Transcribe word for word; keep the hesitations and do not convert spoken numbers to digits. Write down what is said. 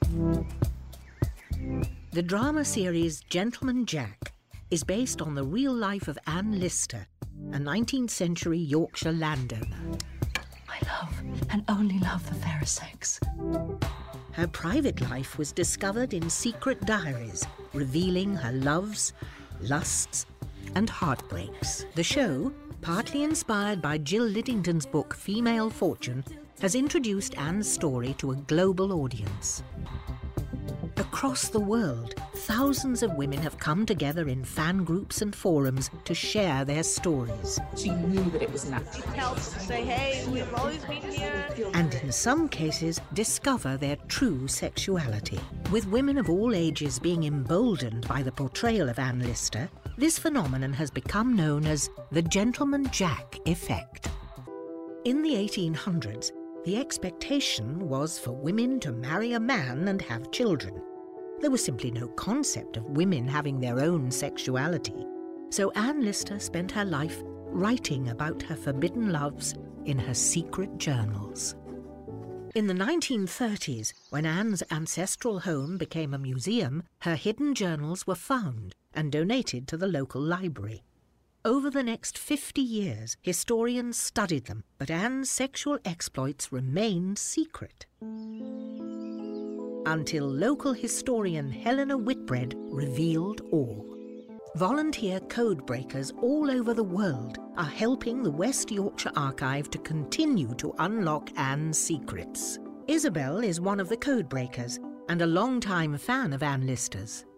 The drama series Gentleman Jack is based on the real life of Anne Lister, a nineteenth century Yorkshire landowner. I love and only love the fairer sex. Her private life was discovered in secret diaries, revealing her loves, lusts, and heartbreaks. The show, partly inspired by Jill Liddington's book Female Fortune, has introduced Anne's story to a global audience. Across the world, thousands of women have come together in fan groups and forums to share their stories. She knew that it was natural. Helps say, hey, we've always been here. And in some cases, discover their true sexuality. With women of all ages being emboldened by the portrayal of Anne Lister, this phenomenon has become known as the Gentleman Jack effect. In the eighteen hundreds, the expectation was for women to marry a man and have children. There was simply no concept of women having their own sexuality. So Anne Lister spent her life writing about her forbidden loves in her secret journals. In the nineteen thirties, when Anne's ancestral home became a museum, her hidden journals were found and donated to the local library. Over the next fifty years, historians studied them, but Anne's sexual exploits remained secret. Until local historian Helena Whitbread revealed all. Volunteer code breakers all over the world are helping the West Yorkshire Archive to continue to unlock Anne's secrets. Isabel is one of the code breakers and a long-time fan of Anne Lister's.